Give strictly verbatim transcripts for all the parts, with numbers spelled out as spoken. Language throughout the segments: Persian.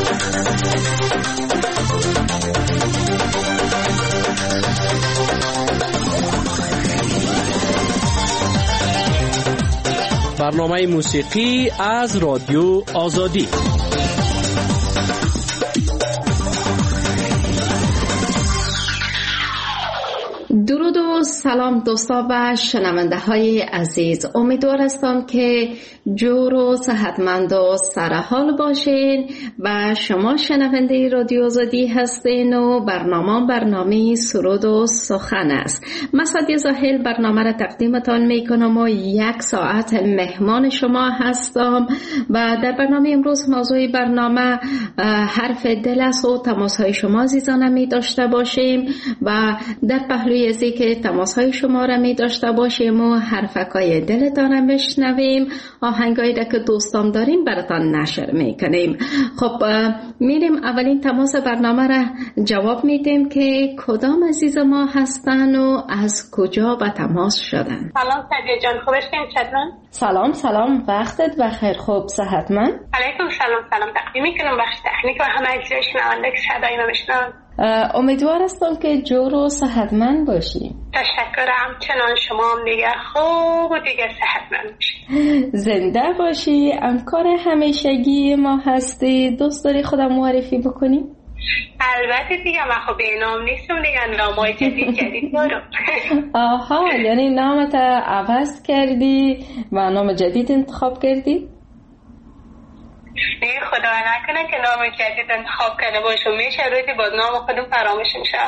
برنامه موسیقی از رادیو آزادی. درود و سلام دوستا و شنونده های عزیز، امیدوار هستم که جور و صحتمند و سرحال باشین و شما شنونده رادیو آزادی هستین و برنامه برنامه سرود و سخن است. من سعدیه زاهل برنامه را تقدیمتان می کنم و یک ساعت مهمان شما هستم و در برنامه امروز موضوع برنامه حرف دل است و تماس های شما عزیزان می داشته باشیم و در پهلوی ازی که تماس های شما را می داشته باشیم و حرفکای دلتان را بشنویم، آهنگایی را که دوستان داریم براتان نشر می کنیم. خب میریم اولین تماس برنامه را جواب میدیم که کدام عزیز ما هستن و از کجا به تماس شدن. سلام سعدیه جان، خوبشین چطورن؟ سلام سلام، وقتت بخیر، خوب صحتمند؟ علیکم سلام سلام، تقدیم میکنم بخش تکنیک و همه عزیزای شنونده که صدای ما بشنون. امیدوار هستم که جور و صحتمند باشی. تشکرم، چنان شما هم دیگه خوب و دیگه صحتمند باشی. زنده باشی، همکار همیشگی ما هستی. دوست داری خودم معرفی بکنی؟ البته دیگه، من خب به نام نیستم دیگه، نامای جدید جدید دارم. آها، یعنی نامت عوض کردی و نام جدید انتخاب کردی؟ نه خدا نکنه که نام جدید انتخاب کنه باشم، میشه روزی باز نام خودم فراموش میشه.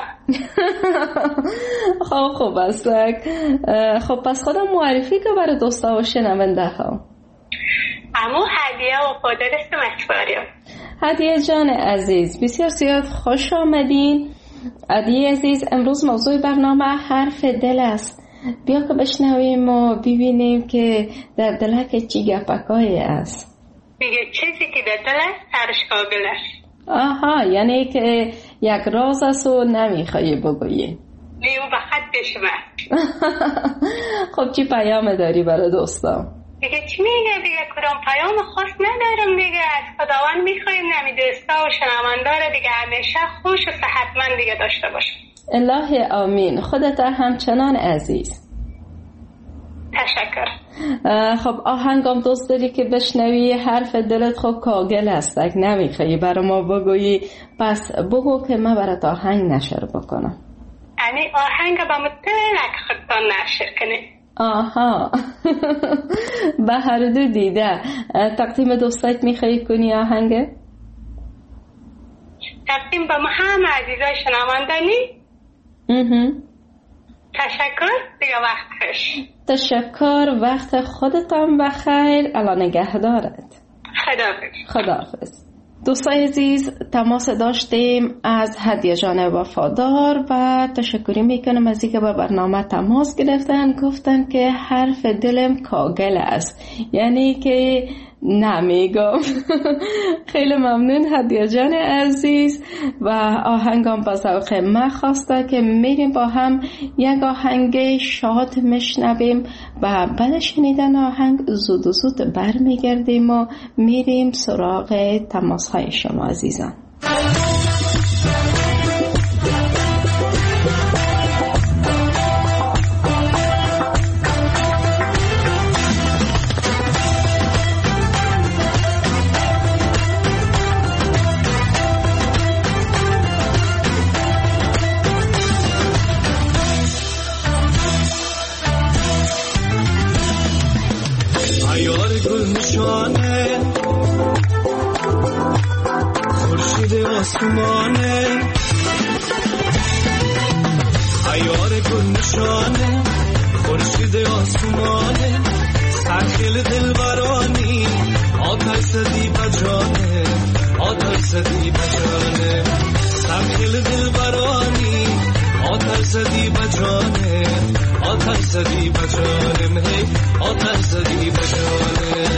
خب خوب است. خب پس خودم معرفی که برای دوستا و شنونده ها. امو هدیه و فادر اسم اکبریم. هدیه جان عزیز، بسیار زیاد خوش آمدین. هدیه عزیز، امروز موضوع برنامه حرف دل است. بیا که بشنویم و ببینیم که در دلک چی گپکایی است. میگه چیزی که در دل است سرش کاغل است. آها، یعنی که یک راز است و نمیخوایی بگویی. لیو به خط بشمه. خب چی پیام داری برای دوستان؟ دیگه چی میگه دیگه، کدام پیام خاص ندارم دیگه، از خداوند میخوایم نمی دوستا و شنوندار دیگه همیشه خوش و صحتمند دیگه داشته باشه. الهی آمین. خودت همچنان عزیز. تشکر. خب آهنگم دوست داری که بشنوی، حرف دلت خب کاغل است، اگه نمیخوایی برای ما بگویی پس بگو که من برات آهنگ نشر بکنم. یعنی آهنگ با متنک خودتان نشر کنی؟ آها. به هر دو دیده. تقدیم دوستایت میخوایی کنی آهنگ؟ تقدیم با ما همه عزیزای شنوندنی؟ اها. تشکر، دیگه وقت خوش. تشکر، وقت خودتان بخیر. الان نگهدارت. خداحافظ. خداحافظ. دوستای عزیز، تماس داشتیم از هدیه جان وفادار و تشکری میکنم از اینکه با برنامه تماس گرفتن. گفتن که حرف دلم کاغل است، یعنی که نمیگم. خیلی ممنون هدیه جان عزیز و آهنگم با ذوق من خواسته که میریم با هم یک آهنگ شاد میشنویم و بعد شنیدن آهنگ زود و زود برمیگردیم و میریم سراغ تماس های شما عزیزان. آسمانه عیار گل نشانه خورشید آسمانه سرخیل دلبرانی آتش زدی بجانه آتش زدی بجانه سرخیل دلبرانی آتش زدی بجانه آتش زدی بجانه آتش زدی بجانه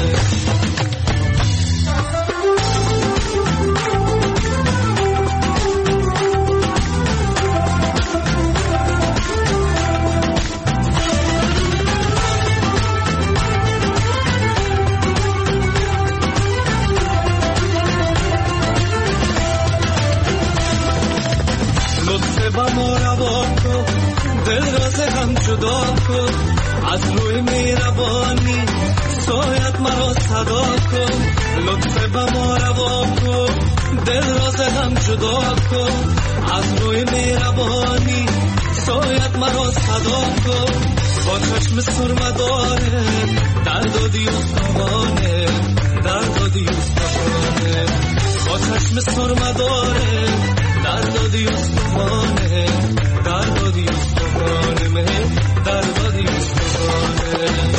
با ما روا کن دل راز هم جدا کن از روی مهربانی سایت مرا صدا کن لطف با ما روا کن دل راز هم جدا کن از روی مهربانی سایت مرا صدا کن با چشم سرمه داره دردادی استوانه دردادی استوانه با چشم سرمه داره دردادی استوانه دردادی استوانه مه دردادی استوانه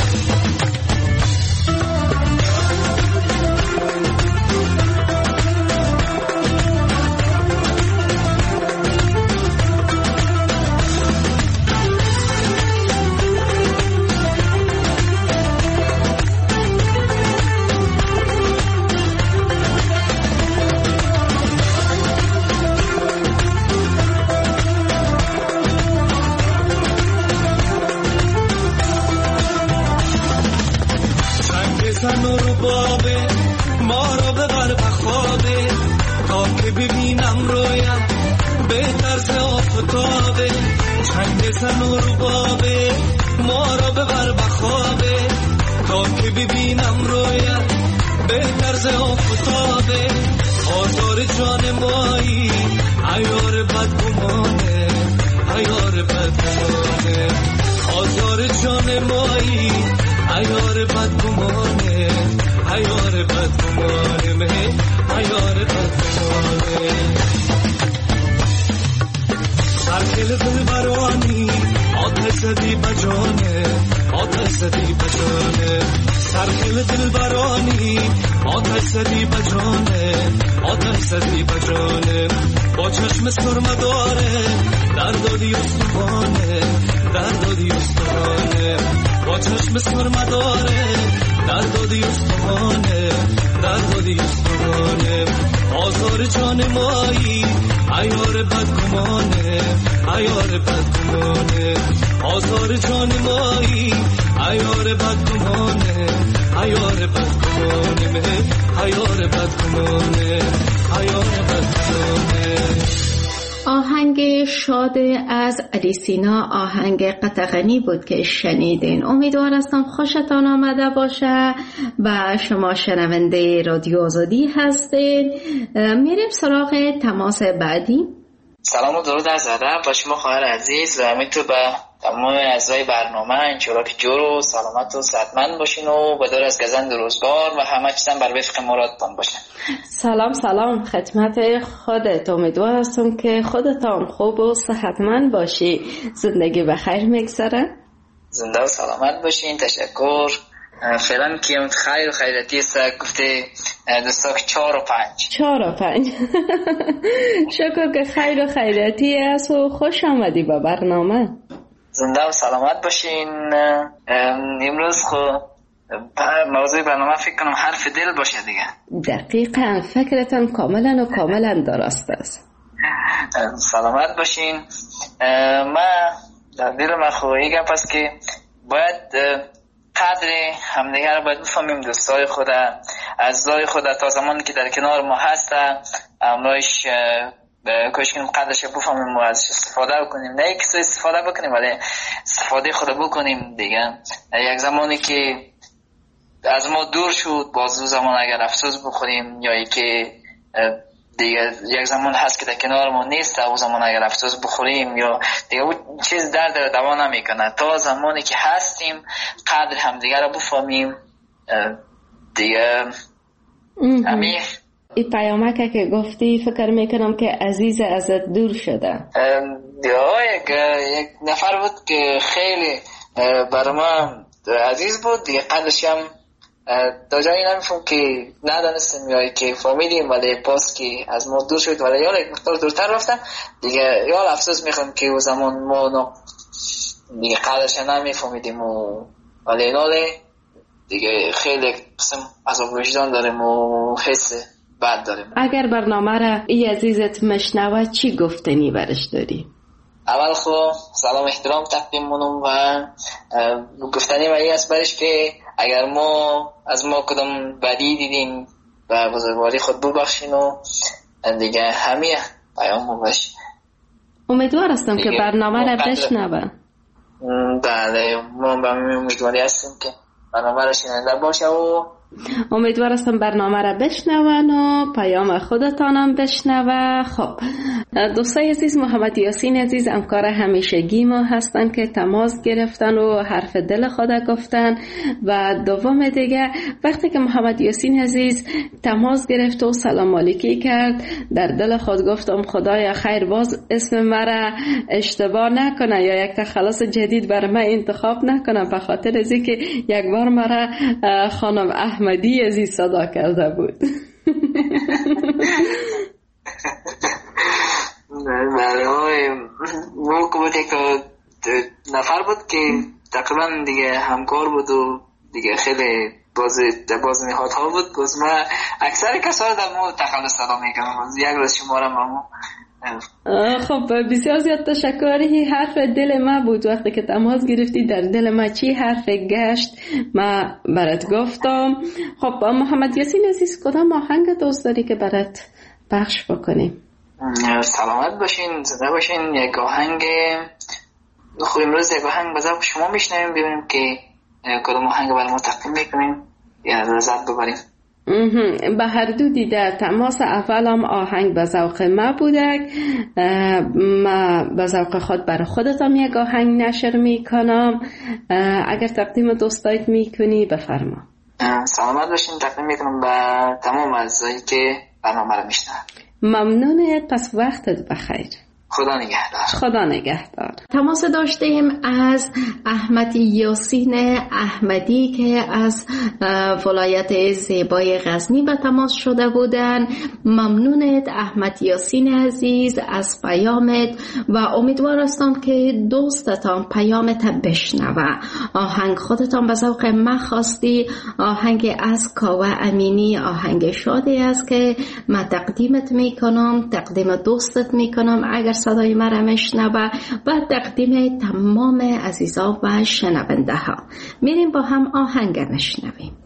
ما را ببر بخوابه تا که ببینم رویم به طرز آفتابه چنگ زن و ربابه ما را ببر بخوابه تا که ببینم رویم به طرز آفتابه آزار جان مایی عیار بدگمانه عیار بدگمانه آزار جان مایی عیار بدگمانه عیار بدگمانه مه عیار بدگمانه سرکل دل برانی آتش زدی بجانه آتش زدی بجانه سرکل دل برانی آتش زدی بجانه آتش زدی بجانه با چشم سرمه داره دردادی استوانه دردادی استوانه با چشم سرمه داره دردادی استوانه دردادی استوانه آزار جان مایی عیار بدگمانه عیار بدگمانه آزار جان مایی عیار بدگمانه عیار بدگمانه مه عیار بدگمانه عیار بدگمانه. آهنگ شاد از علی سینا آهنگ قطغنی بود که شنیدین. امیدوار هستم خوشتان آمده باشه و شما شنونده رادیو آزادی هستین. میریم سراغ تماس بعدی. سلام و درود از ادب با شما خواهر عزیز و همینطور به تمام اعضای برنامه انشالله که جور و سلامت و صحتمند باشین و بدور از گزند روزگار و همه چیزم بر وفق مرادتان باشن. سلام سلام خدمت خودت. امیدوار هستم که خودتان خوب و صحتمند باشی. زندگی بخیر میگذره. زنده و سلامت باشین. تشکر. فعلا که خیر و خیرتی است گفته دوستا که چهار و پنج چهار و پنج شکر که خیر و خیرتی است و خوش آمدی به برنامه. زنده و سلامت باشین. امروز خب موضوع برنامه فکر کنم حرف دل باشه دیگه. دقیقاً فکرتان کاملا و کاملا درست است. سلامت باشین. من در دل من خوبی گپ است که باید قدر همدیگر رو باید بفهمیم. دوستای خود عزیزای خود تا زمانی که در کنار ما هستن امروش کوشش کنیم قدرش بفهمیم و ازش استفاده بکنیم. نه یک سو استفاده بکنیم ولی استفاده خود بکنیم دیگه. یک زمانی که از ما دور شد باز دو زمان اگر افسوس بخوریم یا که دیگه یک زمان هست که در کنار ما نیست او زمان اگر افسوس بخوریم یا دیگه اون چیز درد دوا نمیکنه. تا زمانی که هستیم قدر همدیگه رو بفهمیم دیگه. همین این پیامک که گفتی فکر میکنم که عزیز ازت دور شده. دیگه یک, یک نفر بود که خیلی برای ما عزیز بود دیگه. قدرش هم تا جایی نمیفهم که ندانستیم یا که فهمیدیم ولی پاس که از ما دور شد ولی یا یک مقدار دورتر رفتن دیگه. یا افسوس میخوام که او زمان ما دیگه قدرش نمیفهمیدیم و ولی ناله دیگه خیلی قسم عذاب وجدان داریم و حس بد داریم. اگر برنامه را ای عزیزت مشنوه چی گفتنی برش داری؟ اول خب سلام احترام تقدیم منم و گفتنی ولی است برش که اگر ما از ما کدام بدی دیدیم و بزرگواری خود ببخشین و دیگه همه پیام باش. امیدوار هستم که برنامه را بشنوه. بله ما به امیدواری هستیم که برنامه را شنونده باشه و امیدوار هستم برنامه را بشنون و پیام خودتانم بشنوه. خب دوستای عزیز، محمد یاسین عزیز همکار همیشگی ما هستن که تماس گرفتن و حرف دل خود گفتن. و دوم دیگه وقتی که محمد یاسین عزیز تماس گرفت و سلام علیکی کرد، در دل خود گفتم خدایا خیر باز اسم مرا اشتباه نکنه یا یک تخلص جدید برای من انتخاب نکنه، به خاطر از اینکه یک بار مرا خانم احمدی عزیز صدا کرده بود. برای موقع بود که نفر بود که تقریبا دیگه همکار بود و دیگه خیلی باز باز نهاد ها بود. باز ما اکثر کسا رو در مو تخلص صدا میکنم، یک روز شما رو مامو. خب بسیار زیاد تشکری. حرف دل ما بود وقتی که تماس گرفتی، در دل ما چی حرف گشت ما برات گفتم. خب محمد یاسین عزیز کدام آهنگ دوست داری که برات پخش بکنیم؟ سلامت باشین، زنده باشین. یک آهنگ خب امروز یک آهنگ بذار شما میشنویم ببینیم که کدام آهنگ برای ما تقدیم میکنیم یا لذت ببریم. به هر دو دیده تماس اولم آهنگ به ذوق ما بوده، ما به ذوق خود برای خودتم یک آهنگ نشر میکنم. اگر تقدیم دوستایت میکنی بفرما. سلامت باشین. تقدیم میکنم به تمام اعضایی که برنامه رو میشنن. ممنونت، پس وقتت بخیر. خدا نگهدار. خدا نگهدار. تماس داشتیم از احمد یاسین احمدی که از ولایت زیبای غزنی به تماس شده بودن. ممنونت احمد یاسین عزیز از پیامت و امیدوار هستم که دوستتان پیامت بشنوه. آهنگ خودتان به ذوق من خواستی، آهنگ از کاوه امینی، آهنگ شادی است که من تقدیمت میکنم، تقدیم دوستت میکنم اگر صدای مرا میشنوه و تقدیم تمام عزیزان و شنونده ها. میریم با هم آهنگ میشنویم.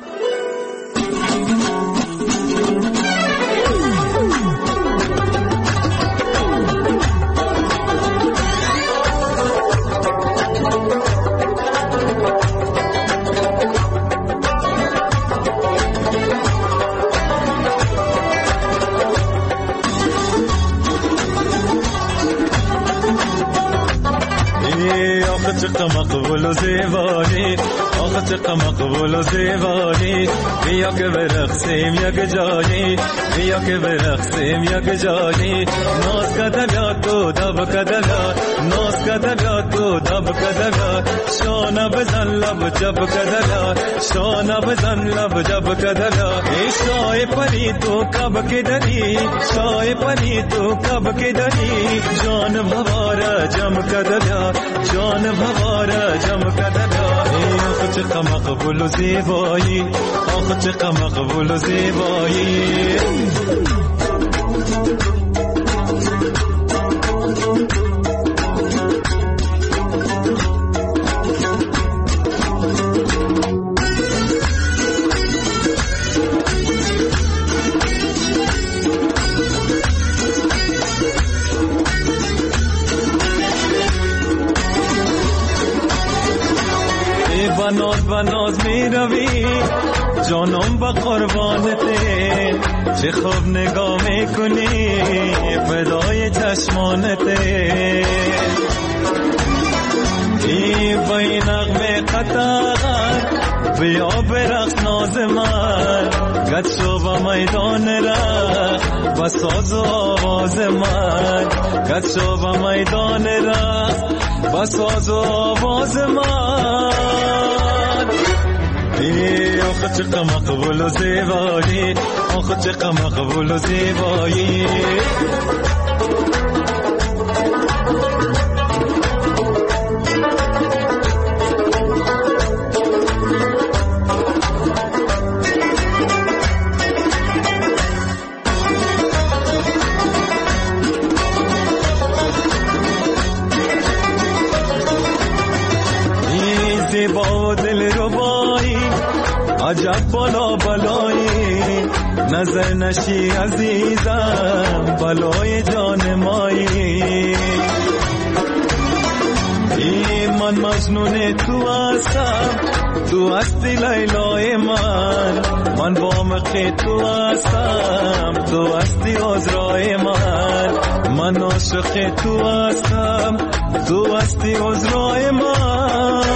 چقدر مقبول و زیبایی، آخه چقدر مقبول و زیبایی. بیا که برقصیم یک جایی، بیا که برقصیم یک جایی. ناز کدلیات تو دب کدلیات، ناز کدلیات تو دب کدلیات. شانه بزن لب جب کدلیات، شانه بزن لب جب کدلیات. ای شای پری تو کب که دری، شای پری تو کب که دری. جان بواره جم کدلیات، جان بواره جم کدلیات. ای آخه چقدر مقبول و زیبایی، آخه چقدر مقبول و زیبایی. بناز بناز می روی جانم با قربانته، چه خوب نگاه میکنی فدای چشمانته. ای با این نغمه قطار بیا برقص ناز من، گد شو با میدان را با ساز و آواز من، گد شو با میدان را با ساز و آواز من. ای آخه چقدر مقبول و زیبایی، آخه چقدر مقبول و زیبایی. ای زیبا و دل ربایی، عجب بالا بلایی، نظر نشی عزیزم بلای جان مایی. جنون تو هستم، تو هستی لیلای من، من با مخی تو هستم، تو هستی عذرای من، من عاشق تو هستم، تو هستی عذرای من.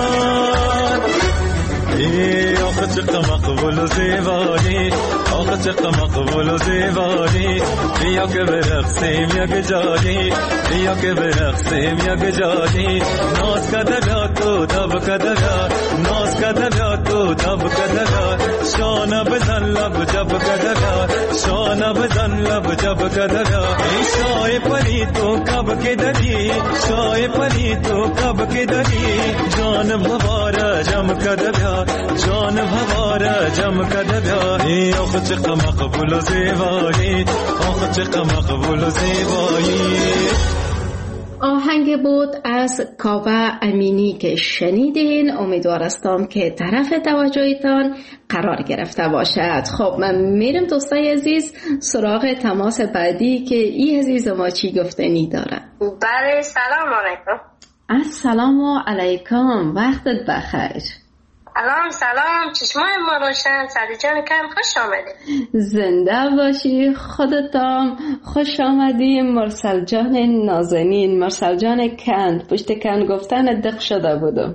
ای آخه چقدر مقبول و زیبایی، آخه چقدر مقبول و زیبایی، بیا که برقصیم یک جایی، بیا که برقصیم یک جایی، ناز کده بیا تو دب کده بیا، ناز کده بیا تو دب کده بیا، شانه بزن لب جب کده بیا، شانه بزن لب جب کده بیا. ای شای پری تو کب که دری، شای پری تو کب که دری، جان بواره جم کده بیا، جان بواره جم کده بیا. ای آخه چقدر مقبول و زیبایی، آخه چقدر مقبول و زیبایی. آهنگ بود از کاوه امینی که شنیدین. امیدوارستم که طرف توجهتان قرار گرفته باشد. خب من میرم دوستای عزیز سراغ تماس بعدی که ای عزیز ما چی گفتنی داره. بله سلام علیکم. السلام علیکم، وقتت بخیر. سلام سلام، چشمای ما روشن. سعدی جان کم خوش آمدید. زنده باشی، خودتام خوش آمدی. مرسل جان نازنین، مرسل جان کند، پشت کند گفتن دق شده بودم.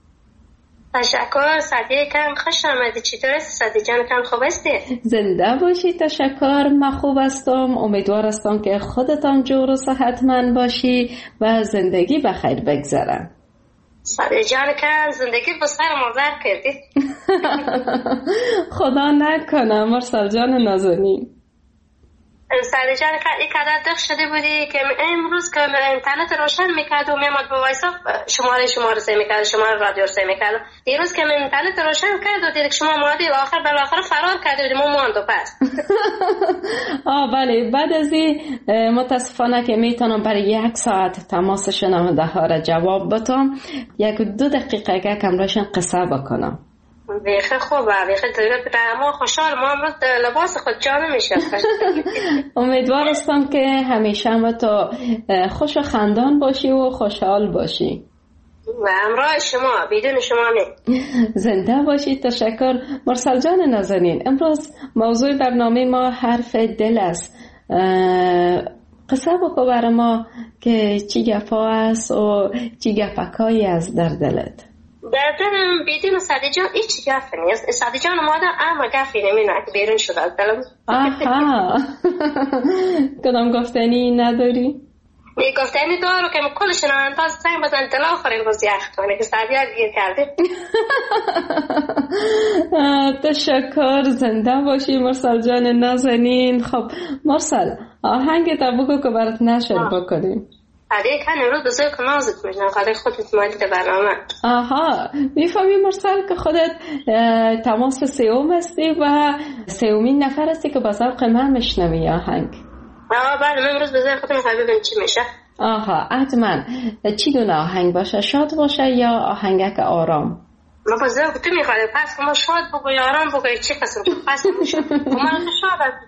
تشکر سعدی کم خوش آمدی. چطور است سعدی جان کم، خوب هستی؟ زنده باشی، تشکر، من خوب هستم. امیدوار هستم که خودتان جور و صحتمند باشی و زندگی بخیر بگذره. سعدی جان کم زندگی به سر مزر کردی. خدا نکنه مرسل جان نازنین. سعدی جان کم این قدر دق شده بودی که امروز که اینترنت روشن میکرد و میمد به وایسا شماره شماره سه میکرد، شماره رادیو سه میکرد. دیروز که اینترنت روشن کرد و دید که شما مادی و آخر بالاخره فرار کرده بودیم و ماندو پس. آه بله، بعد از این متاسفانه که میتونم برای یک ساعت تماس شنونده ها را جواب بدم، یک دو دقیقه کم روشن قصه بکنم. بیخه خوبه، بیخه دیگه ما خوشحال، ما امروز لباس خود جا نمیشه. امیدوار هستم که همیشه هم تو خوش و خندان باشی و خوشحال باشی. و همراه شما، بدون شما می. زنده باشی، تشکر. مرسل جان نازنین، امروز موضوع برنامه ما حرف دل است. قصه بکو برای ما که چی گفا است و چی گفکایی است در دلت. در دلم بیدین سعدی جان هیچ گفت نیست. سعدی جان اومده اما گفی نمینه که بیرون شده از دلم. آها. کدام گفتنی نداری؟ می گفتنی دارو که کل شنوندگان زنگ بزن دل آخرین روز یخ کنه که سعدی ها گیر کرده. تشکر، زنده باشی مرسل جان نازنین. خب مرسل آهنگ تا بگو که برات نشر بکنیم. علی کن امروز بزرگ که نازت میشنم خواهد خودت مالید برنامه. آها، میفهمی مرسل که خودت تماس سیوم هستی و سیومین نفر هستی که با ذوق من میشنوی آهنگ. آه بله، من امروز بزرگ خودم میخوای ببین چی میشه. آها، حتما. چی گونه آهنگ باشه؟ شاد باشه یا آهنگک آرام؟ ما بزرگ تو میخوای پس ما شاد بگوی آرام بگوی چی قسم پس میشه. ما شاد از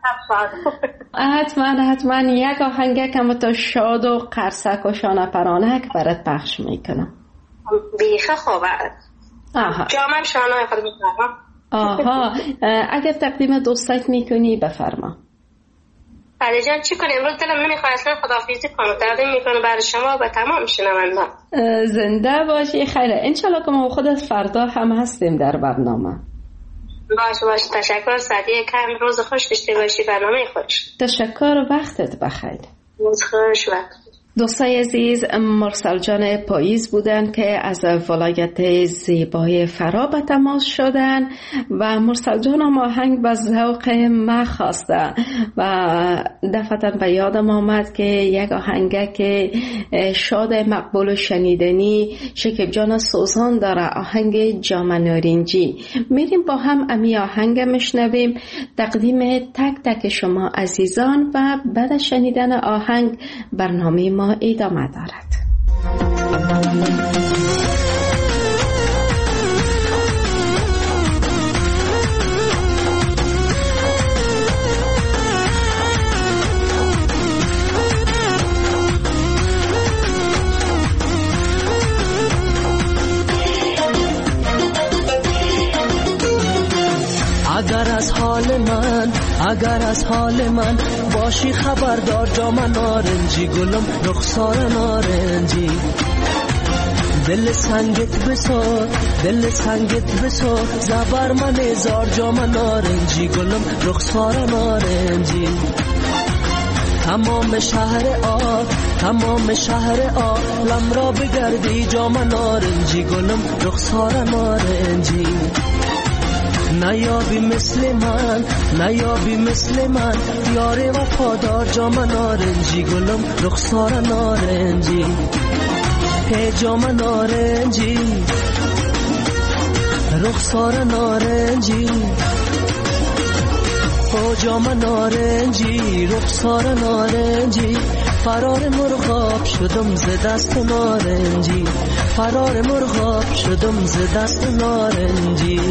حتما حتما یک آهنگک هم تو شاد و قرصک و شانه پرانک برات پخش میکنم. بیخه خوبه. آها، جامم شانه خود میکنم. آها، اگر تقدیم دوستت میکنی بفرما. علی جان چی کنیم امروز دلم نمیخواد اصلا خداحافظی کنم. تقدیم میکنم برای شما و تمام شنوندگان. زنده باشی. خیره، انشالله که ما خودت فردا هم هستیم در برنامه. باشه باشه، تشکر سعدی کم. روز خوش داشته باشی، برنامه خوش. تشکر، وقتت بخیر. روز خوش. وقت دوستای عزیز، مرسل جان پاییز بودن که از ولایت زیبای فرا به تماس شدن و مرسل جان هم آهنگ به ذوق ما خواسته و دفعتا به یادم آمد که یک آهنگ که شاد مقبول و شنیدنی شکیب جان سوزان داره، آهنگ جام نارنجی. میریم با هم امی آهنگ مشنویم. تقدیم تک تک شما عزیزان و بعد شنیدن آهنگ برنامه ما ادامه دارد. اگر از حال من باشی خبردار جام نارنجی گلم رخسار نارنجی دل سنگت بسار دل سنگت بسار زبر من هزار جام نارنجی گلم رخسار نارنجی تمام شهر آ تمام شهر عالم را بگردی جام نارنجی گلم رخسار نارنجی نیابی مثل من نیابی مثل من یار وفادار جام نارنجی گلم رخسار نارنجی ای جام نارنجی رخسار نارنجی او جام نارنجی رخسار نارنجی فرار مرغاب شدم ز دست نارنجی فرار مرغاب شدم ز دست نارنجی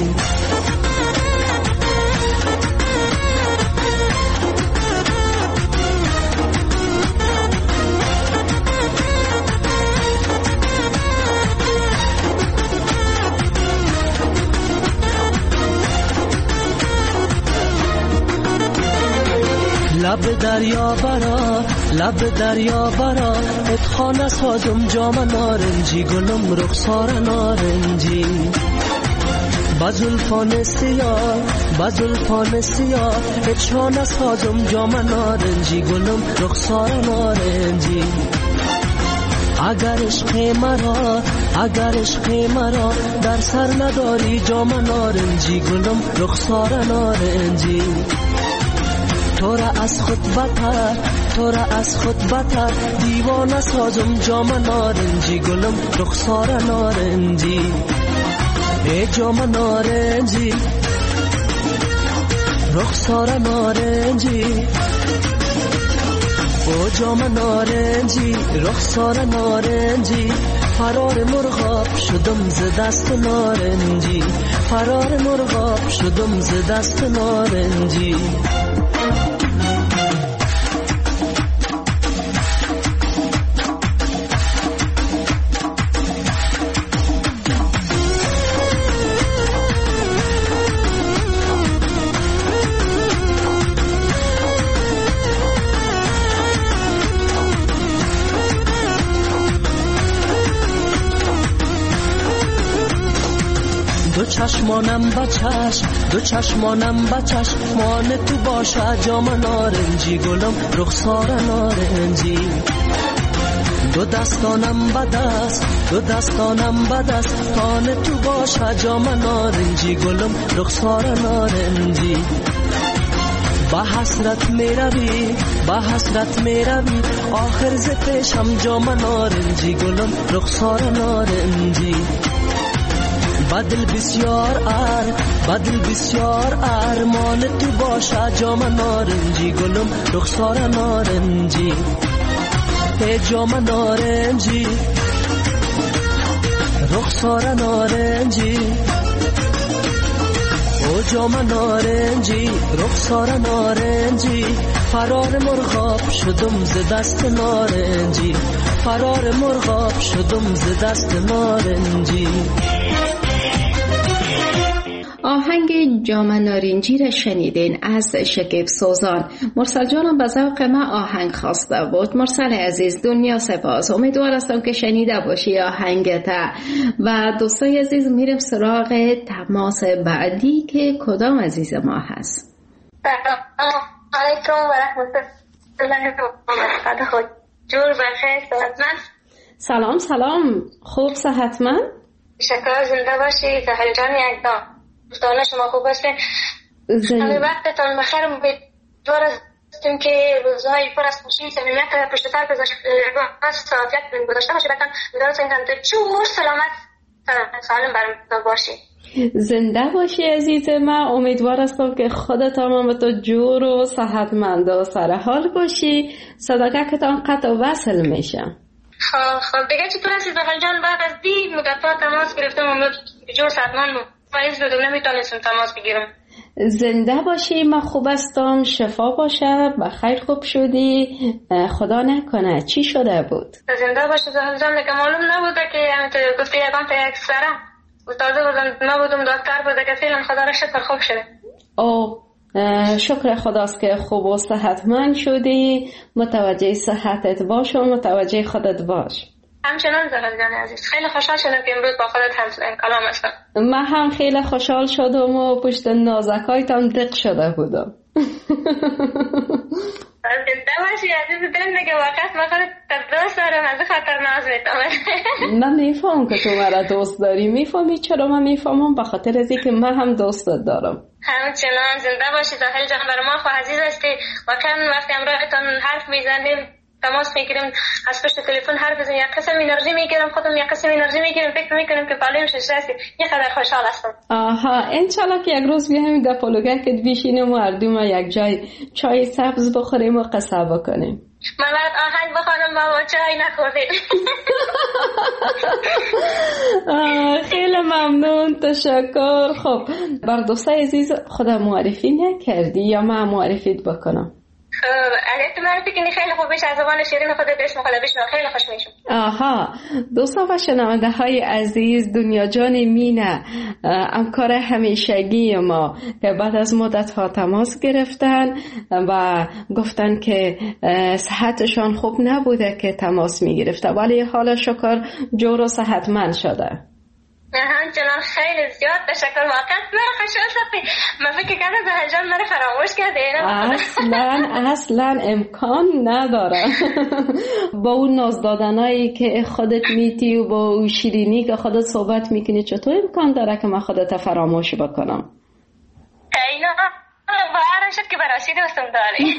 لب دریا برا لب دریا برا اتخانه سازم جام نارنجی گلم رخسار نارنجی بزلفان سیاه بزلفان سیاه اتخانه سازم جام نارنجی گلم رخسار نارنجی اگر عشق مرا اگر عشق مرا در سر نداری جام نارنجی گلم رخسار نارنجی تو را از خود بتر تو را از خود بتر دیوانه سازم جام نارنجی گلم رخسار نارنجی ای جام نارنجی رخسار نارنجی او جام نارنجی رخسار نارنجی فرار مرغاب شدم ز دست نارنجی فرار مرغاب شدم ز دست نارنجی دو چشمانم بچش دو چشمانم بچش مان تو باشه جام نارنجی گلم رخسار نارنجی دو دستانم بدست دو دستانم بدست تان تو باشه جام نارنجی گلم رخسار نارنجی با حسرت میروی با حسرت میروی آخر ز پیشم جام نارنجی گلم رخسار نارنجی بدل بسیار ار بدل بسیار ارمان تو باشه جام نارنجی گلم رخسار نارنجی ای جام نارنجی رخسار نارنجی او جام نارنجی رخسار نارنجی فرار مرغاب شدم ز دست نارنجی فرار مرغاب شدم ز دست نارنجی. آهنگ جام نارنجی را شنیدین از شکیب سوزان. مرسل جانم به ذوق ما آهنگ خواسته بود. مرسل عزیز دنیا سپاس، امیدوار هستم که شنیده باشی آهنگت. و دوستای عزیز میرم سراغ تماس بعدی که کدام عزیز ما هست. سلام علیکم و رحمت الله و برکاته. جور بخیر صحتمند. سلام سلام، خوب صحتمند؟ شکر، زنده باشی. زهر جان یک دام دوستان شما خوب هستین؟ همه وقتتان بخیر. امیدوار هستیم که روزهای پر از خوشی صمیمیت پشت سر گذاشته سعادت گذاشته باشه. بتان امیدوار هستیم که جور سلامت سالم برام باشی. زنده باشی عزیز من. امیدوار هستم که خودت هم تو جور و صحتمند و سر حال باشی. صداقتتان قطع و وصل میشه. خب خب دیگه چطور هستی زهر جان؟ بعد از دی مدت تماس گرفتم امید جور صحتمند فایز بدون نمیتونستم تماس بگیرم. زنده باشی، من خوب هستم، شفا باشه، بخیر خوب شدی. خدا نکنه چی شده بود؟ زنده باشه زهر جان. که معلوم نبوده که همینطور گفتی یکم تا یک سره استاده بودم نبودم دکتر بوده که فعلا خدا را شکر خوب شده. او شکر خداست که خوب و صحتمند شدی. متوجه صحتت باش و متوجه خودت باش. همچنان زهرا جان عزیز، خیلی خوشحال شدم که امروز با خودت هم کلام هستم. من هم خیلی خوشحال شدم و پشت نازکایتم دق شده بودم. زنده باشی عزیز دلم، دیگه وقت ما خودت دوست دارم، از خاطر ناز میتونم. من میفهم که تو مرا دوست داری. میفهمی چرا من میفهمم؟ به خاطر از اینکه من هم دوستت دارم. همچنان زنده باشی زاهل جان، برای ما خو عزیز هستی. واقعا وقتی امروزتون حرف میزنیم، تماس میگیریم، از پشت تلفن حرف بزنیم، یک قسم انرژی میگیرم، خودم یک قسم انرژی میگیرم، فکر میکنم که بالای شش هستی. یه خبر خوشحال هستم. آها، انشالله که یک روز بیایم در پلوگکت بشینیم و هر دو ما یک جای چای سبز بخوریم و قصه بکنیم. من بعد آهنگ بخوانم بابا چای نخوردیم. خیلی ممنون، تشکر. خب بر دوستای عزیز خدا معرفی نکردی یا من معرفیت بکنم؟ اگه تو معرفی کنی خیلی خوب بشه، از زبان شیرین خودت اسم خدا بشنو، خیلی خوش میشم. آها، دوستان و شنونده های عزیز، دنیا جان مینه همکار همیشگی ما که بعد از مدت ها تماس گرفتن و گفتن که صحتشان خوب نبوده که تماس میگرفته، ولی حالا شکر جور و صحتمند شده. همچنان خیلی زیاد تشکر. واقعا من خوشحال شدم. من فکر کردم زهر جان من فراموش کرده. اصلا اصلا امکان نداره. با اون ناز دادنایی که خودت میتی و با اون شیرینی که خودت صحبت میکنی، چطور امکان داره که من خودت فراموش بکنم؟ اینا باورم شد که براشی دوستم داری.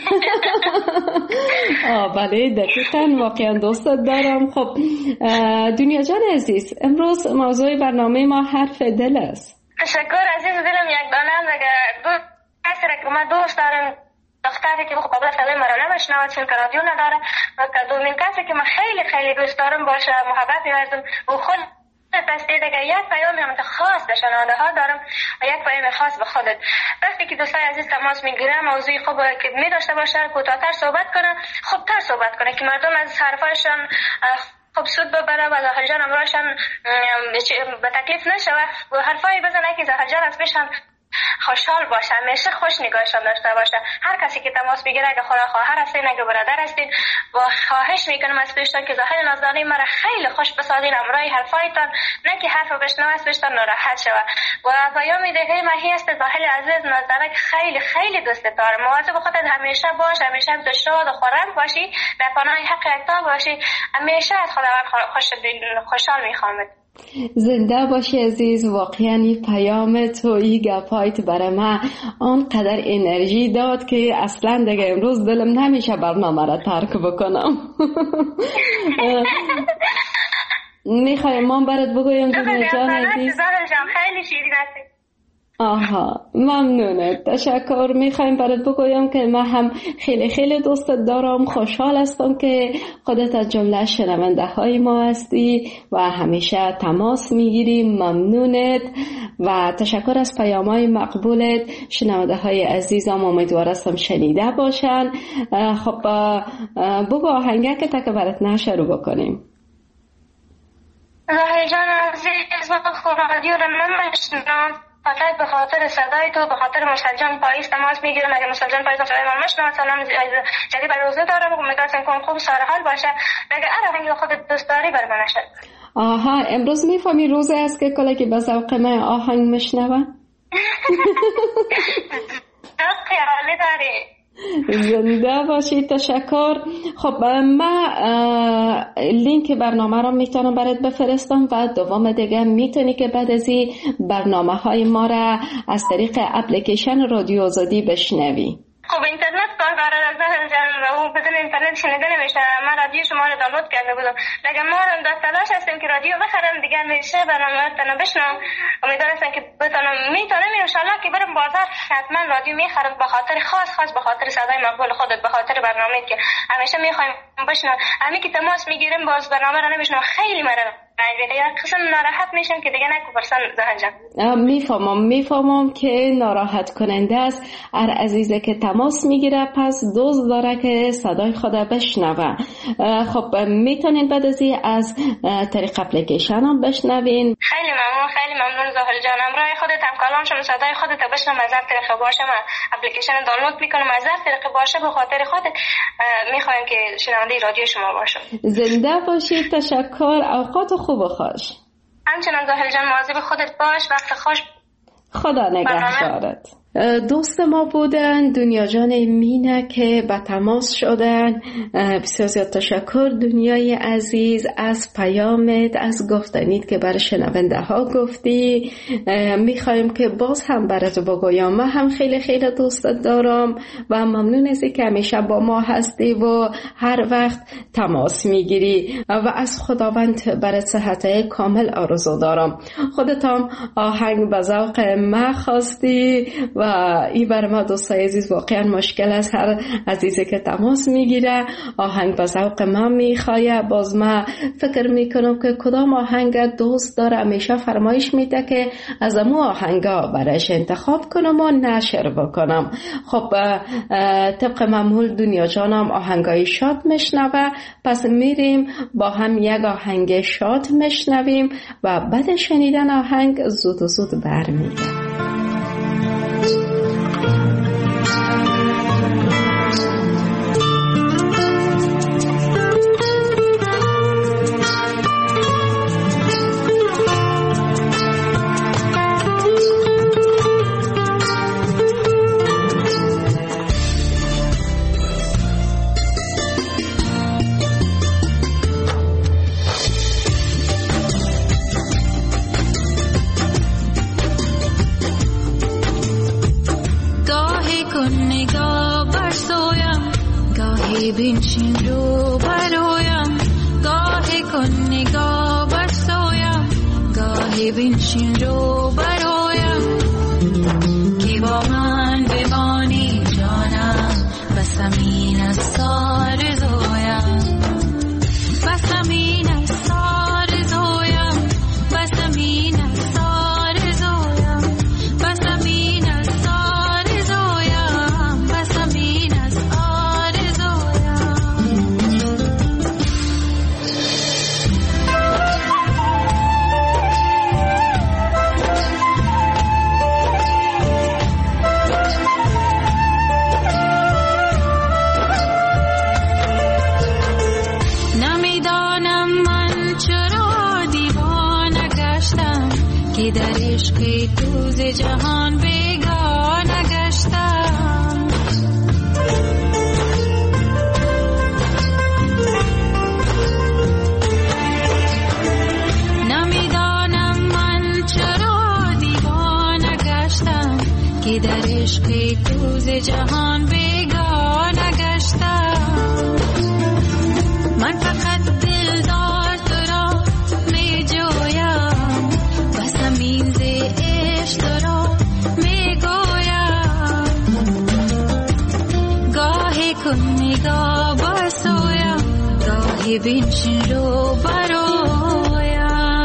آه بله، دقیقاً واقعا دوستت دارم. خب دنیا جان عزیز، امروز موضوع برنامه ما حرف دل است. تشکر عزیز دلم. یک دانم دیگه دو کسی را که من دوست دارم، دختری که قبل از صدای مرا نمیشنوه چون که رادیو نداره، و دومین کسی که من خیلی خیلی دوست دارم باشه محبت می‌ورزم و خود پس دیگه یک پیام هم خاص به شنونده ها دارم و یک پیام خاص به خودت. وقتی که دوستای عزیز تماس میگیرن، موضوعی خوب که می داشته باشه، کوتاه‌تر صحبت کنه، خوبتر صحبت کنه که مردم از حرفایشان خوب سود ببره و زهر جان امروزشان به تکلیف نشه و حرفایی بزنه که زهر جان از پیشان خوشحال باشه، همیشه خوش نگاهشان داشته باشه. هر کسی که تماس بگیره، اگه خدا خواهر هستین، اگه برادر هستین، و خواهش میکنم از پیشتان که زاهد نازدانی مرا خیلی خوش بسازین امرای حرفایتان، نه که حرف بشنو از پیشتان ناراحت شوه. و پیام دیگه ماهی است زاهد عزیز نازدانک خیلی خیلی دوست دارم. مواظب خودت همیشه باش، همیشه تو شاد و خرم باشی، در پناه حق یکتا باشی، همیشه از خداوند خوش خوشحال میخوامت. زنده باشی عزیز. واقعا این پیام تو، این گپایت برای من آنقدر انرژی داد که اصلا دیگه امروز دلم نمیشه برنامه را ترک بکنم. میخوایم من برات بگویم دنیا جان عزیز. خیلی شیرین هستی. آها، ممنونه، تشکر. میخوایم برات بگویم که من هم خیلی خیلی دوستت دارم. خوشحال هستم که خودت از جمله شنونده های ما هستی و همیشه تماس میگیری. ممنونت و تشکر از پیام های مقبولت. شنونده های عزیزم امیدوارم شنیده باشن. خب بگو آهنگه که تا که برات نشروع بکنیم. زاهد جان عزیز، من خود رادیو رو نمیشنم، فقط به خاطر صدای تو، به خاطر مسجان پاییز تماس میگیرم. اگه مسجان پاییز صدای من مشنوه، سلام جدی بر روزه دارم و میتونستم کنم خوب سرحال باشه. اگه اره هنگی خودت دوست داری بر من نشد. آها، امروز میفهمی روزه است که کلا که به ذوق من آهنگ مشنوه. خیالی داری. زنده باشی، تشکر. خب من لینک برنامه را میتونم برات بفرستم و دوم دیگه میتونی که بعد از این برنامه های ما را از طریق اپلیکیشن رادیو آزادی بشنوی. خب اینترنت کاربر از زهر جان و بدون اینترنت شنیده نمیشه. من رادیو شما رو دانلود کرده بودم، لیکن ما هم در تلاش هستیم که رادیو بخرم دیگه میشه برنامه تنو بشنم. امیدوارم که بتونم میتونم ان شاء الله که برم بازار حتما رادیو میخرم، به خاطر خاص خاص به خاطر صدای مقبول خودت، به خاطر برنامه‌ای که همیشه میخوایم بشنم. همین که تماس میگیریم باز برنامه رو نمیشنم، خیلی مرا یک قسم ناراحت میشم که دیگه نکو برسن زهن جان. میفهمم میفهمم که ناراحت کننده است. هر عزیزه که تماس میگیره پس دوست داره که صدای خود بشنوه. خب میتونین بعد از این از طریق اپلیکیشن هم بشنوین. خیلی ممنون خیلی ممنون زهل جان. امروز خودت هم کلام شما صدای خودت بشنوم از هر طریق باشه. من اپلیکیشن دانلود میکنم از هر طریق باشه. به خاطر خودت میخوایم که شنونده رادیو شما باشم. زنده باشید. تشکر. اوقات خوب و خوش. همچنان زهل جان مواظب خودت باش. وقت خوش. خدا نگهدارت. دوست ما بودن دنیا جان مینه که به تماس شدن. بسیار زیاد تشکر دنیای عزیز از پیامت، از گفتنیت که برای شنونده ها گفتی. میخوایم که باز هم برات بگویم من هم خیلی خیلی دوستت دارم و ممنون از که همیشه با ما هستی و هر وقت تماس میگیری و از خداوند برات صحت کامل آرزو دارم. خودت هم آهنگ به ذوق ما خواستی و این برای ما دوستای عزیز واقعا مشکل است. هر عزیزی که تماس میگیره آهنگ به ذوق من میخواه. باز ما فکر میکنم که کدام آهنگ دوست داره همیشه فرمایش میده که از امو آهنگا برایش انتخاب کنم و نشر بکنم. خب طبق معمول دنیا جانم آهنگای شاد میشنوه. پس میریم با هم یک آهنگ شاد میشنویم و بعد شنیدن آهنگ زود و زود برمیگردیم. بنشین رو برایم گاهی کن نگاه برسایم گاهی بنشین رو برایم که با من بمانی جانم بس همین از سار زویم بس همین از سار زویم بس همین از سار زویم بس همین از سار زویم بس همین از که در عشق تو ز جهان بیگانه گشتم نمیدانم من چرا دیوانه گشتم که در عشق تو ز جهان بیگانه گشتم من فقط دلدار تو را می جویم همین ز عشق را می گویم گاهی کن نگاه برسویم گاهی بنشین رو برایم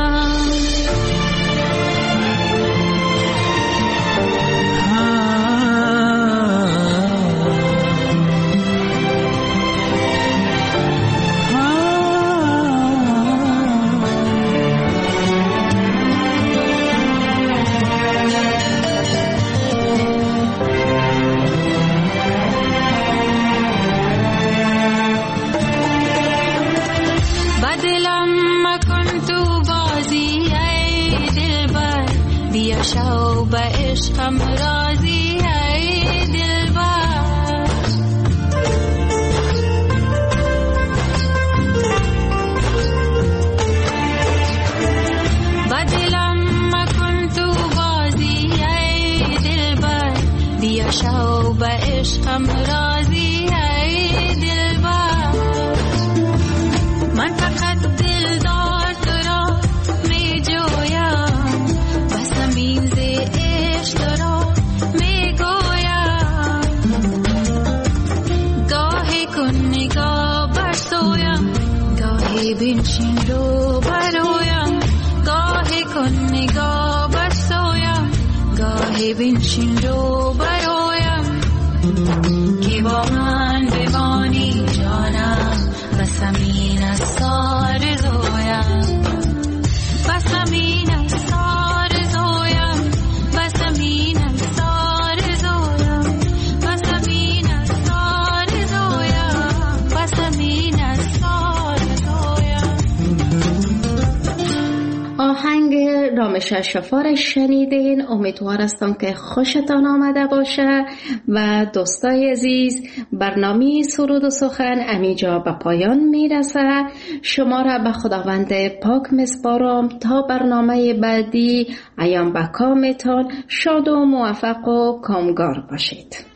شو به عشقم راضی ای دلبر با دلم مکن تو بازی ای دلبر بیا شو به عشقم راضی ای دلبر من فقط دلدار تو را می جویم بس همین ز عشق را می گویم گاهی کن نگاه برسویم گاهی بنشین رو برایم که بنشین رو برایم که با من بمانی جانم بس همین است آرزویم بس همین است آرزویم بس همین است آرزویم بس همین است آرزویم بس همین است آرزویم. آهنگ رامش شفار شنیدین. امیدوار هستم که خوشتان آمده باشه و دوستای عزیز برنامه سرود و سخن امیجا به پایان میرسه. شما را به خداوند پاک میسپارم تا برنامه بعدی. ایام به کامتان شاد و موفق و کامگار باشید.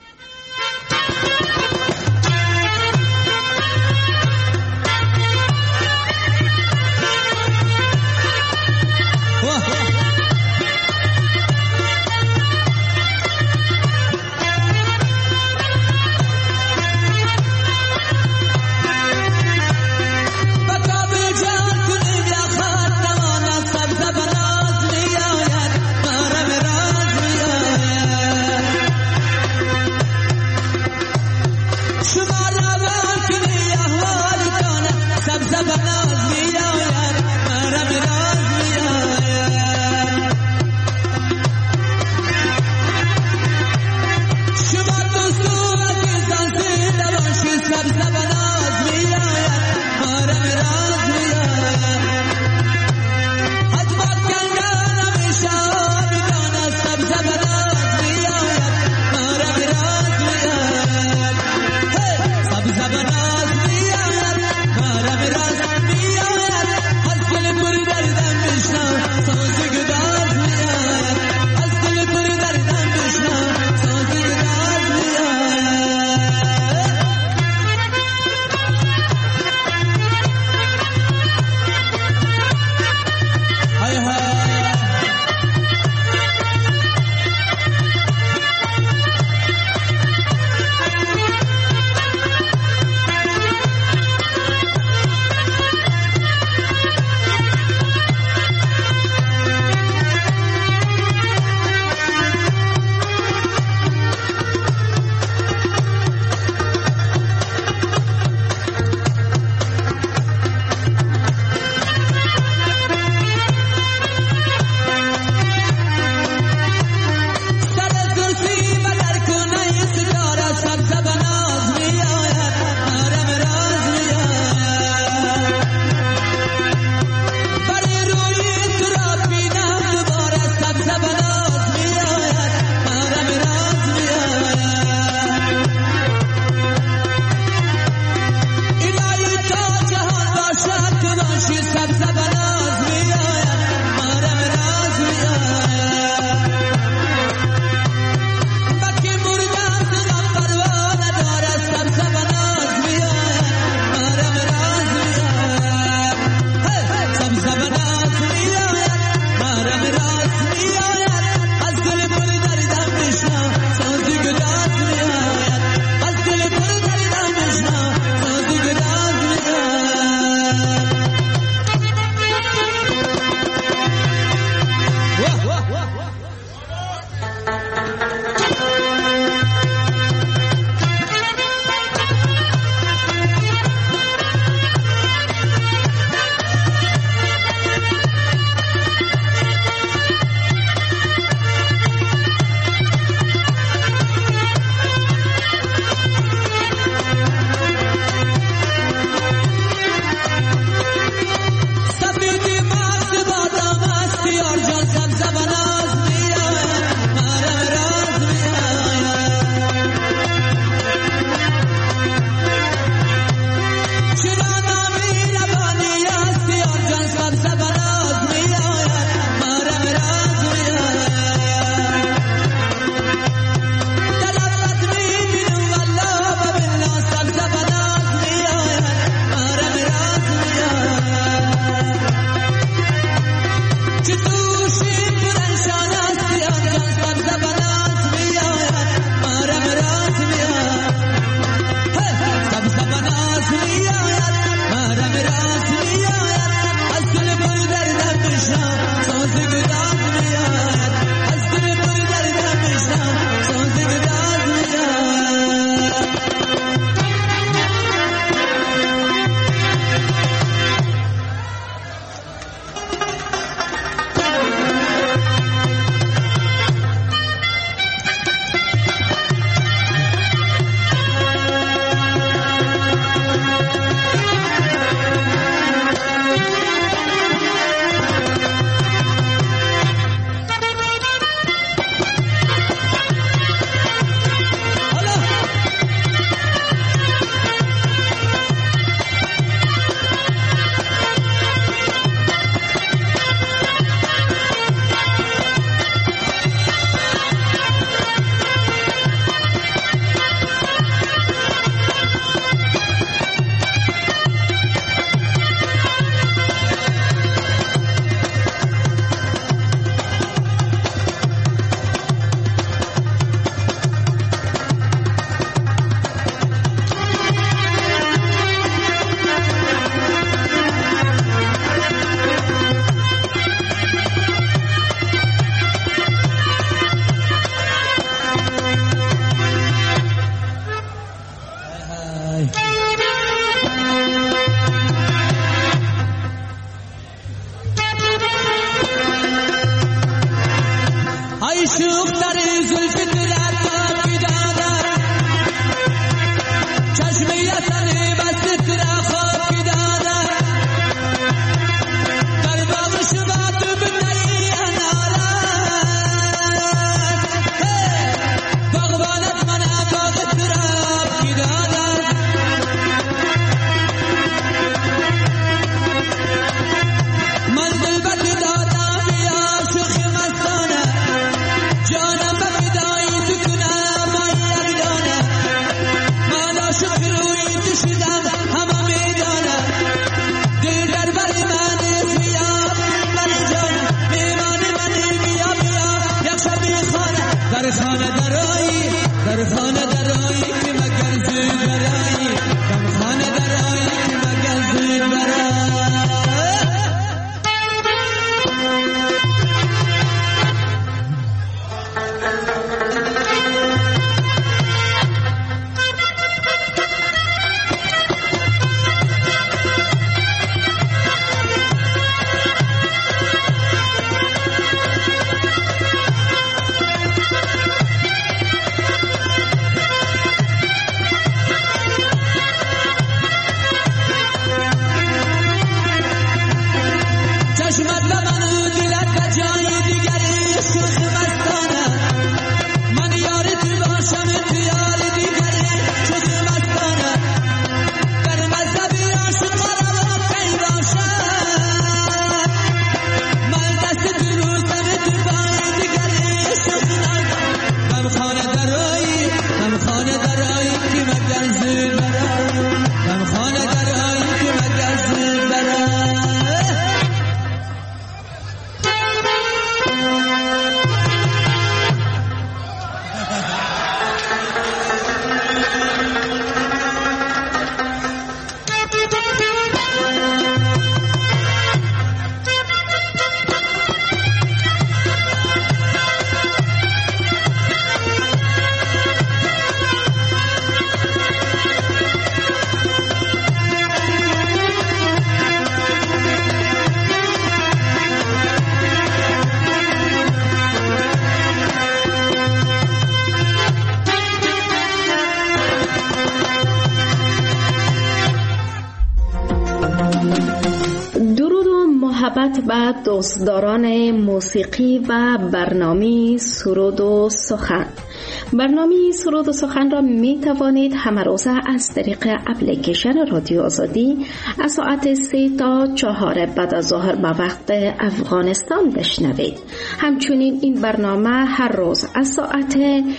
محبت و دوستداران موسیقی و برنامه سرود و سخن. برنامه سرود و سخن را می توانید همه روزه از طریق اپلیکیشن رادیو آزادی از ساعت سه تا چهار بعد از ظهر به وقت افغانستان بشنوید. همچنین این برنامه هر روز از ساعت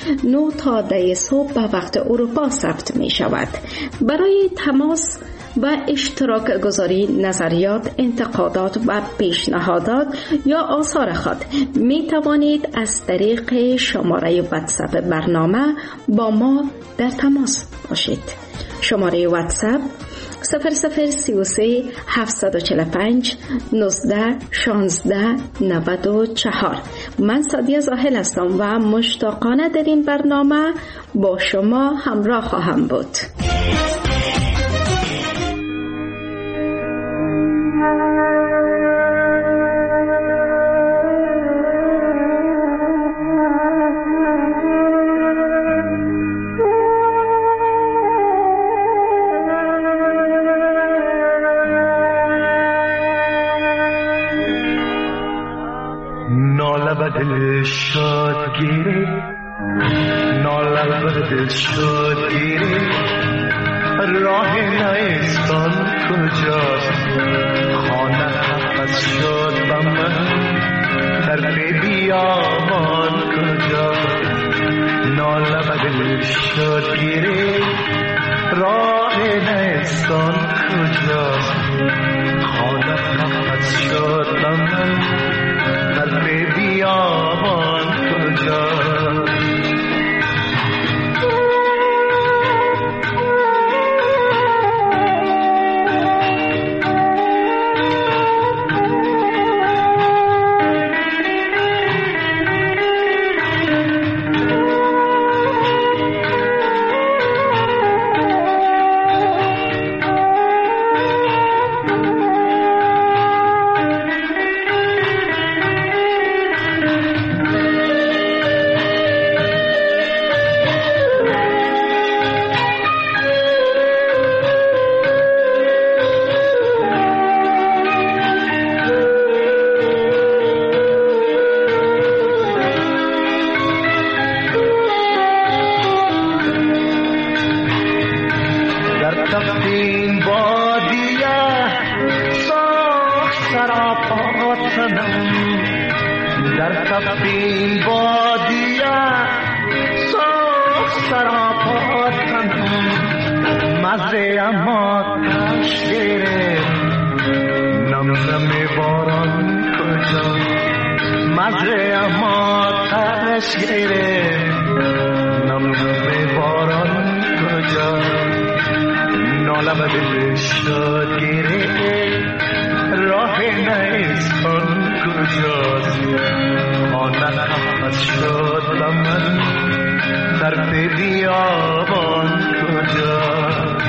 نه تا ده صبح به وقت اروپا ضبط می شود. برای تماس و اشتراک گذاری نظریات، انتقادات و پیشنهادات یا آثار خود می توانید از طریق شماره واتساپ برنامه با ما در تماس باشید. شماره واتساپ صفر صفر سی و سه هفتصد و چهل و پنج نوزده شانزده نود و چهار. من سادیه زاهل هستم و مشتاقانه در این برنامه با شما همراه خواهم بود. دل شاد گیری ناله بر دل شاد گیری راه نیستان کجاست خانه از شاد به من در بیابان کجاست ناله بر دل شاد گیری راه نیستان کجاست خانه از شاد به من در بیابان کجاست تنم در تفین بادیه صاف سراپا تنم مزه اما تشگیره نم نم باران کجا مزه اما تشگیره نم نم باران کجا نالم دل شد گیره راه نیستان کجاست خانه از شد لمن در بیابان کجاست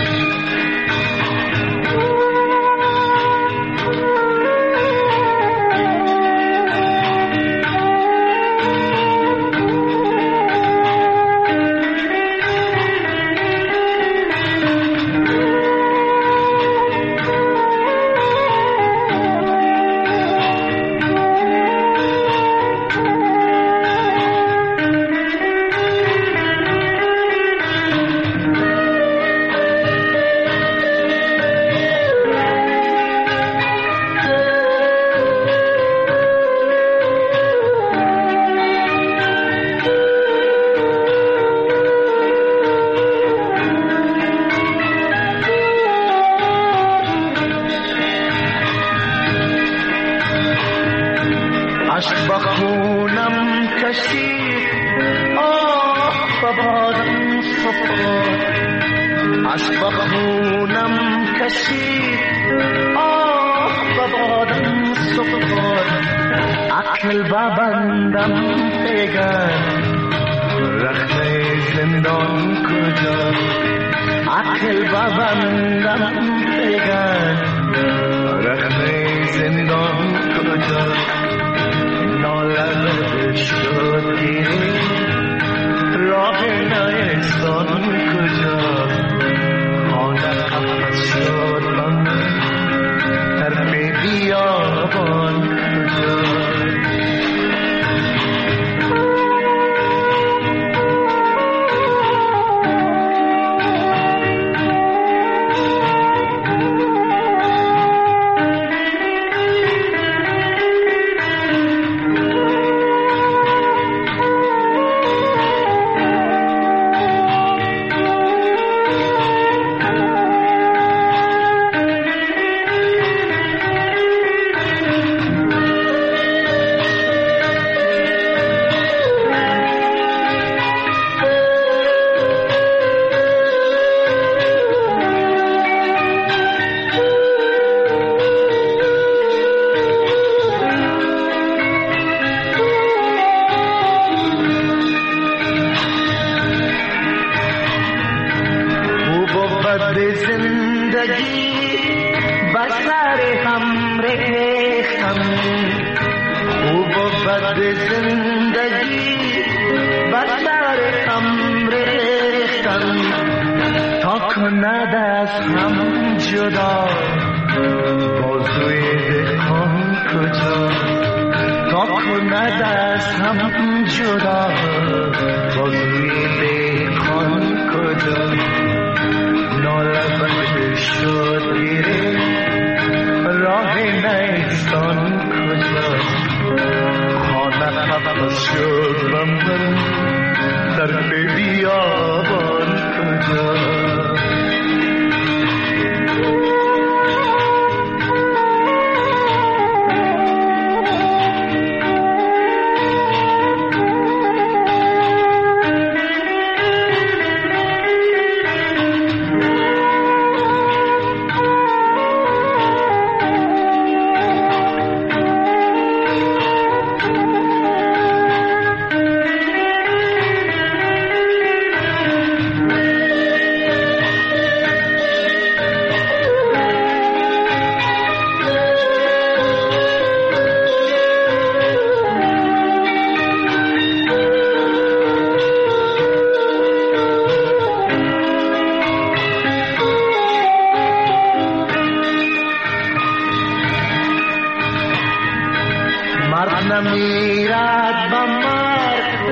نمیرد با مرگ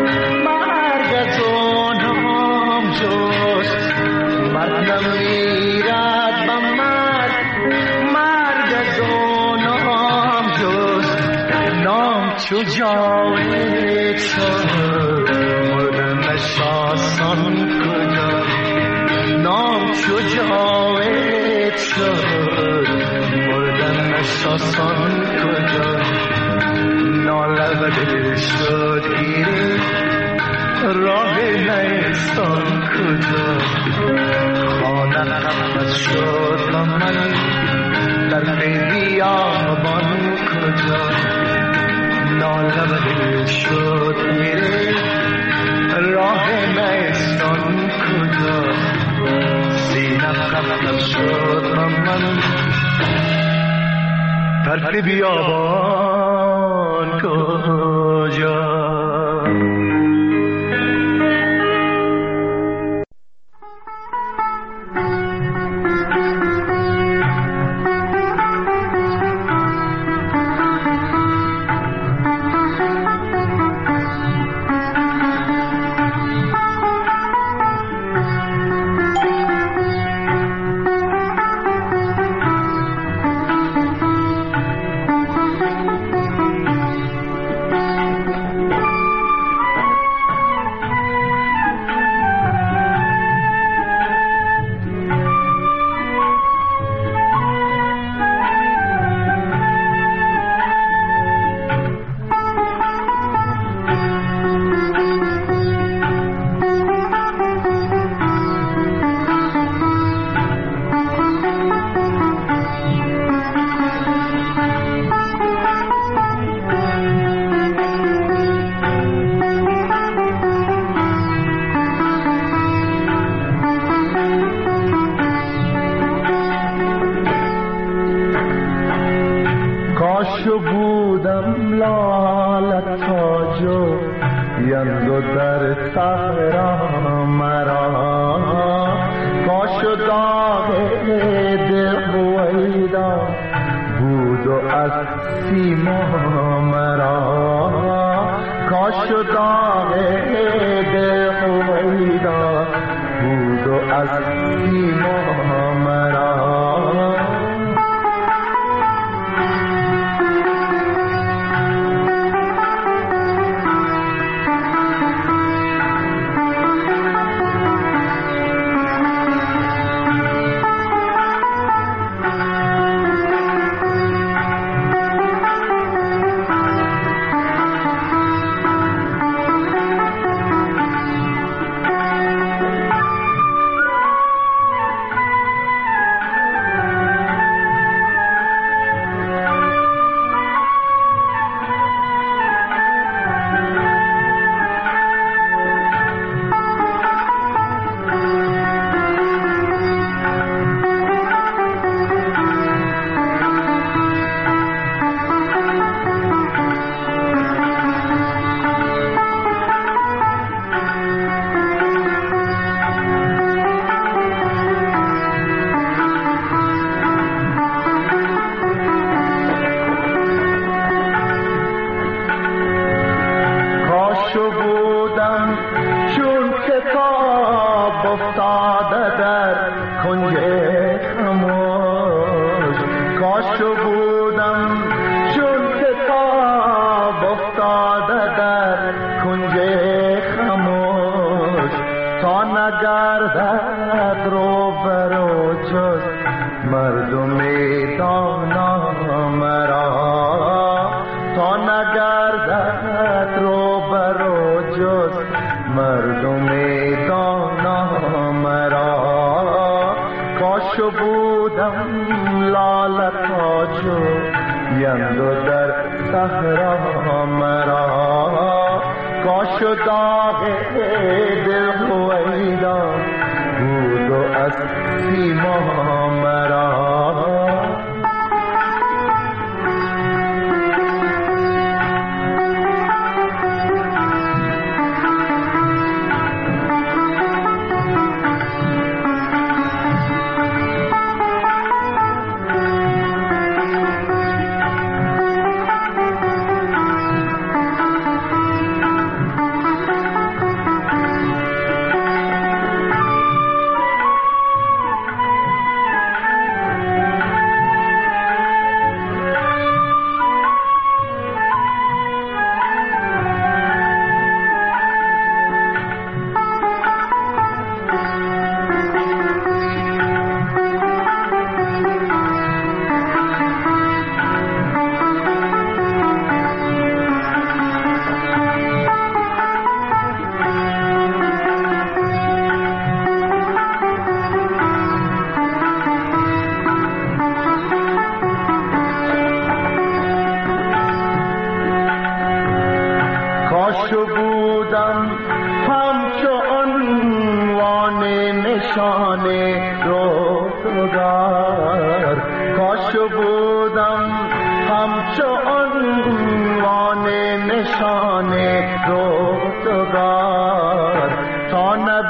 مرگ از اونام جست مرگ نمیرد با مرگ مرگ از اونام جست شجاعت شد مردمش آسان کجا نام شجاعت شد مردمش آسان کجا نالبده شد گیره راه نیستان کجا خانه نفس شد و من در بیابان کجا نالبده شد گیره راه نیستان کجا سینم نفس شد و من در بیابان کجا.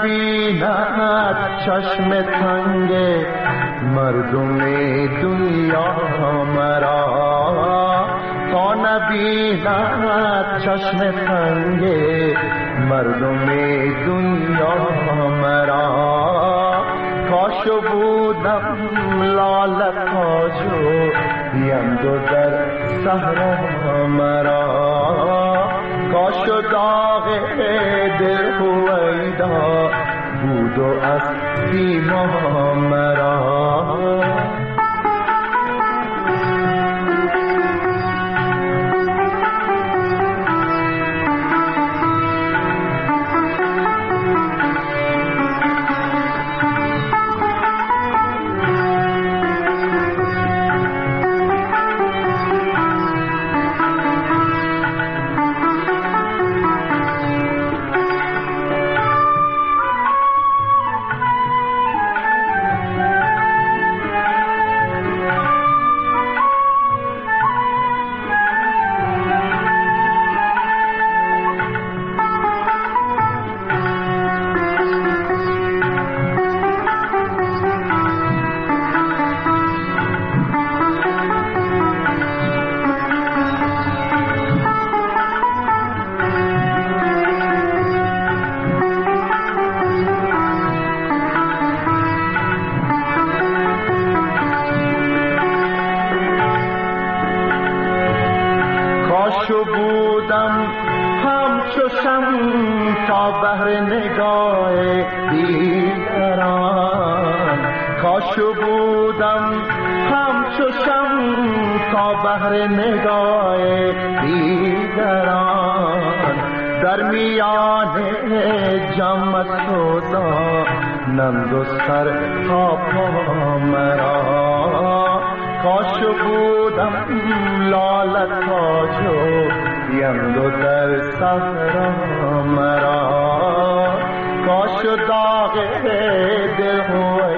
نبیند چشم تنگ مردم دنیا مرا، تا نبیند چشم تنگ مردم دنیا مرا. کاش بودم لاله تاجو یندو در صحرا مرا، کاش داغ دل هویدا بود و از سیما مرا. کاشو بودم همچو شمع تا بهر نگاه دیگران، کاشو بودم همچو شمع تا بهر نگاه دیگران. در میان جمع سودا نند و سر تا پا مرا، کاشو بودم لاله تاجو یندو در صحرا مرا. کاشو داغ دل